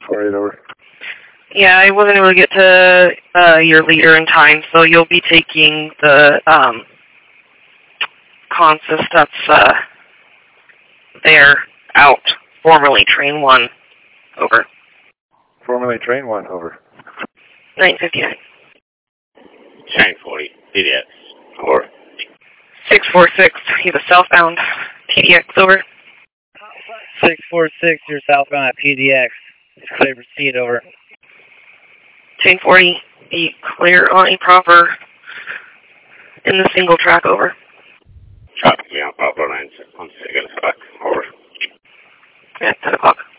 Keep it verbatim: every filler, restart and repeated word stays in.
four eight over. Yeah, I wasn't able to get to uh, your leader in time, so you'll be taking the um, consist that's uh, there out, formerly Train one. Over. Formerly Train one, over. nine fifty-nine. Train forty, P D X, over. six four six, he's a southbound. P D X, over. six four six, you're southbound at P D X. It's clear to proceed, over. Train forty, be clear on a proper in the single track, over. Traffic me on proper lines, on second back, over. At ten o'clock.